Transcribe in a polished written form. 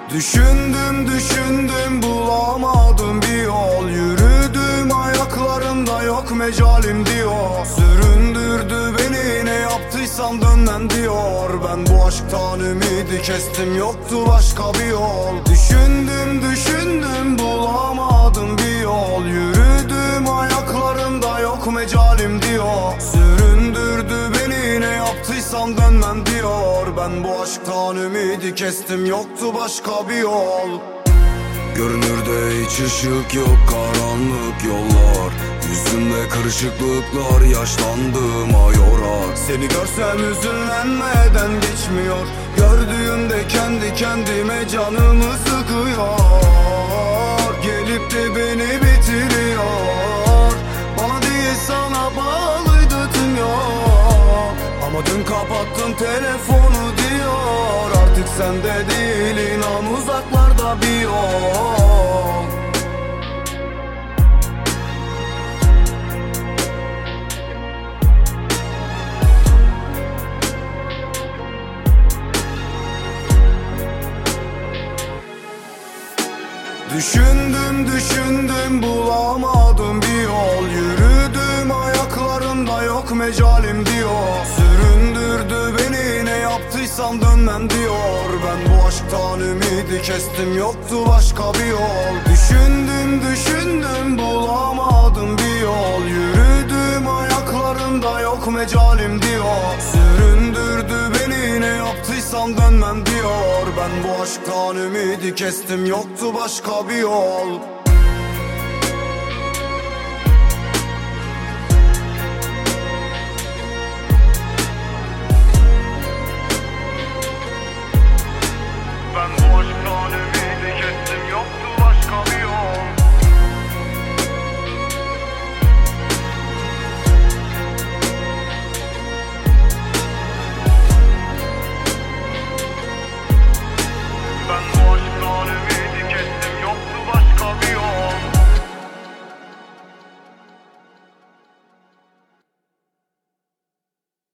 Düşündüm bulamadım bir yol. Yürüdüm ayaklarımda yok mecalim diyor. Süründürdü beni ne yaptıysam dönmem diyor. Ben bu aşktan ümidi kestim, yoktu başka bir yol. Düşündüm bulamadım bir yol. Yürüdüm ayaklarımda yok mecalim diyor. Süründürdü beni ne yaptıysam dönmem diyor. Ben bu aşktan ümidi kestim, yoktu başka bir yol. Görünürde hiç ışık yok, karanlık yollar. Yüzümde kırışıklıklar, yaşlandım ayorak. Seni görsem üzünlenmeden geçmiyor. Gördüğümde kendi kendime canımı sıkıyor. Gelip de beni bitiriyor. Bana değil sana bağlıydı tüm yol. Ama dün kapattın telefonu diyor. Artık sende değil, inan uzaklarda bir yol. Düşündüm bulamadım bir yol. Yürüdüm ayaklarımda yok mecalim diyor. Süründürdü beni ne yaptıysam dönmem diyor. Ben bu aşktan ümidi kestim, yoktu başka bir yol. Düşündüm bulamadım bir yol. Yürüdüm ayaklarımda yok mecalim diyor. Süründürdü beni ne yaptıysam dönmem diyor. Ben bu aşktan ümidi kestim, yoktu başka bir yol.